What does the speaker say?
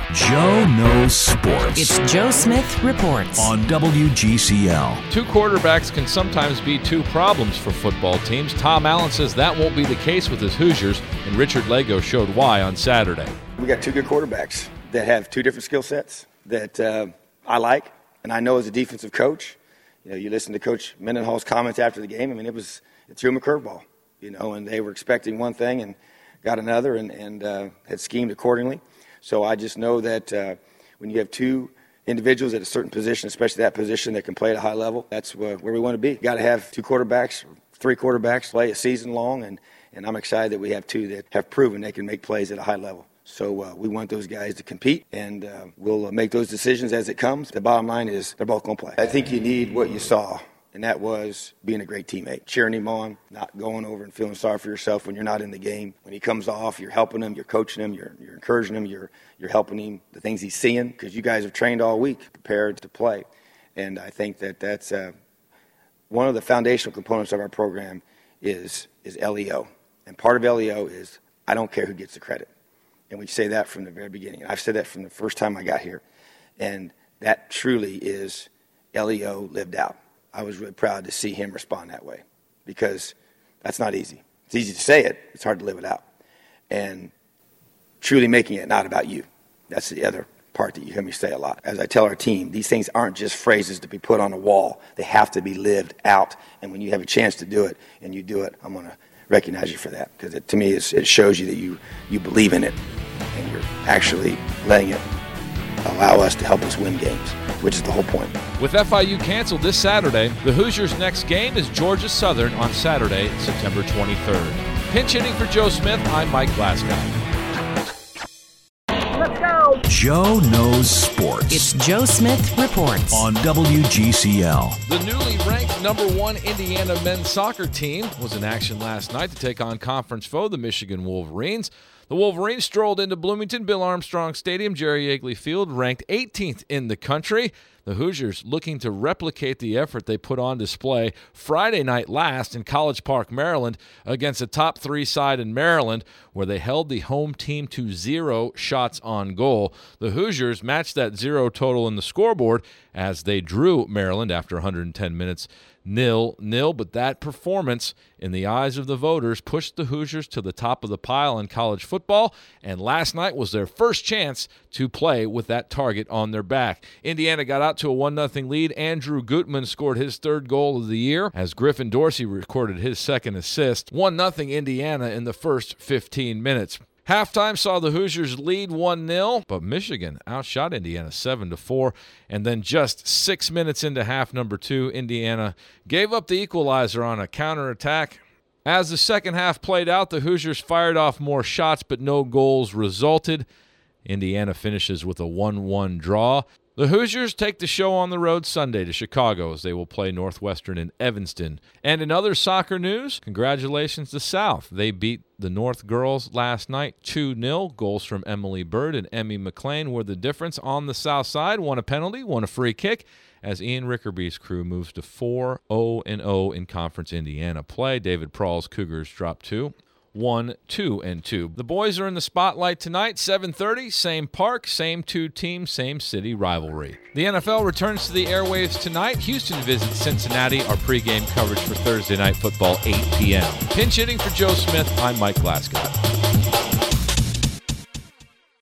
Joe knows sports. It's Joe Smith Reports on WGCL. Two quarterbacks can sometimes be two problems for football teams. Tom Allen says that won't be the case with his Hoosiers, and Richard Lego showed why on Saturday. We got two good quarterbacks that have two different skill sets that I like, and I know as a defensive coach, you listen to Coach Mendenhall's comments after the game. I mean, it threw him a curveball, and they were expecting one thing and got another and had schemed accordingly. So I just know that when you have two individuals at a certain position, especially that position that can play at a high level, that's where we want to be. Got to have two quarterbacks, three quarterbacks play a season long, and I'm excited that we have two that have proven they can make plays at a high level. So we want those guys to compete, and we'll make those decisions as it comes. The bottom line is they're both going to play. I think you need what you saw, and that was being a great teammate, cheering him on, not going over and feeling sorry for yourself when you're not in the game. When he comes off, you're helping him, you're coaching him, you're encouraging him, you're helping him, the things he's seeing, because you guys have trained all week, prepared to play. And I think that's one of the foundational components of our program is LEO. And part of LEO is I don't care who gets the credit. And we say that from the very beginning. I've said that from the first time I got here. And that truly is LEO lived out. I was really proud to see him respond that way because that's not easy. It's easy to say it. It's hard to live it out. And truly making it not about you. That's the other part that you hear me say a lot. As I tell our team, these things aren't just phrases to be put on a wall. They have to be lived out. And when you have a chance to do it and you do it, I'm going to recognize you for that because to me it shows you that you believe in it and you're actually letting it allow us to help us win games, which is the whole point. With FIU canceled this Saturday, the Hoosiers' next game is Georgia Southern on Saturday, September 23rd. Pinch hitting for Joe Smith, I'm Mike Glasgow. Let's go! Joe knows sports. It's Joe Smith Reports on WGCL. The newly ranked #1 Indiana men's soccer team was in action last night to take on conference foe, the Michigan Wolverines. The Wolverines strolled into Bloomington Bill Armstrong Stadium, Jerry Yeagley Field, ranked 18th in the country. The Hoosiers looking to replicate the effort they put on display Friday night last in College Park, Maryland, against a top 3 side in Maryland, where they held the home team to 0 shots on goal. The Hoosiers matched that 0 total in the scoreboard as they drew Maryland after 110 minutes 0-0, but that performance, in the eyes of the voters, pushed the Hoosiers to the top of the pile in college football, and last night was their first chance to play with that target on their back. Indiana got out to a 1-0 lead. Andrew Gutman scored his 3rd goal of the year as Griffin Dorsey recorded his 2nd assist. 1-0 Indiana in the first 15 minutes. Halftime saw the Hoosiers lead 1-0, but Michigan outshot Indiana 7-4, and then just 6 minutes into half number 2, Indiana gave up the equalizer on a counterattack. As the second half played out, the Hoosiers fired off more shots, but no goals resulted. Indiana finishes with a 1-1 draw. The Hoosiers take the show on the road Sunday to Chicago as they will play Northwestern in Evanston. And in other soccer news, congratulations to South. They beat the North girls last night 2-0. Goals from Emily Bird and Emmy McLean were the difference on the South side. One a penalty, one a free kick, as Ian Rickerby's crew moves to 4-0-0 in Conference Indiana play. David Prahl's Cougars drop 2. 1-2-2. The boys are in the spotlight tonight, 7:30, same park, same 2 teams, same city rivalry. The NFL returns to the airwaves tonight. Houston visits Cincinnati. Our pregame coverage for Thursday Night Football, 8 p.m. Pinch hitting for Joe Smith, I'm Mike Glasgow.